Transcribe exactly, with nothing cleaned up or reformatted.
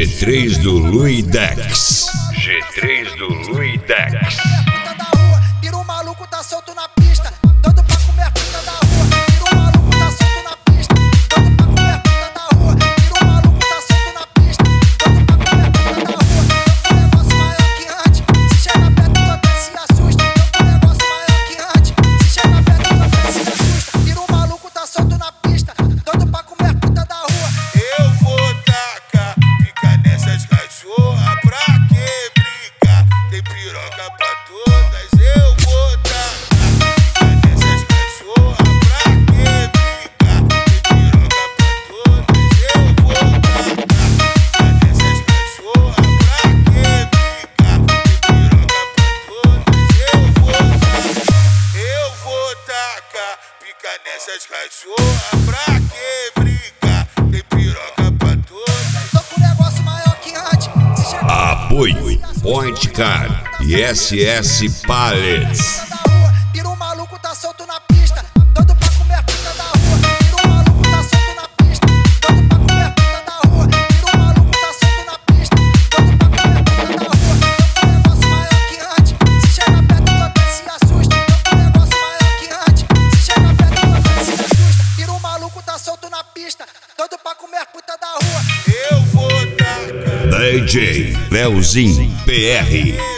G três do Luidex. G três do Luidex. Vira o maluco, tá solto na pista. Doido pra comer puta da rua. Vira o maluco, tá solto na pista. Doido pra comer puta da rua. Vira o maluco, tá solto na pista. Doido pra comer puta da rua. Tô com negócio maior que antes. Se chega perto, tu até se assusta. Tô com negócio maior que antes. Se chega perto, tu até se assusta. Vira o maluco, tá solto na pista. Doido pra comer puta da rua. Eu vou tacar pica nessas cachorras, pra que brincar? Tem piroca pra todas. Eu vou tacar pica nessas cachorras, pra que brincar? Tem piroca pra todas. Eu vou tacar pica nessas cachorras, pra que brincar? Tem piroca pra todas. Eu vou tacar. Eu vou tacar pica nessas cachorras, pra que brincar? Tem piroca pra todas. Tô com negócio maior que antes. Se chega Apoio Point Car e S S Pallets. da rua, vira o maluco, tá solto na pista. Doido pra comer puta da rua. Vira o maluco, tá solto na pista. Doido pra comer puta da rua. Vira o maluco, tá solto na pista. Doido pra comer puta da rua. Tô com negócio maior que antes. Se chega perto, tu até se assusta. Tô com negócio maior que antes. Se chega perto, tu até se assusta. Vira o maluco, tá solto na pista. Doido pra comer puta da rua. Eu vou tacar D J Leozinho P R.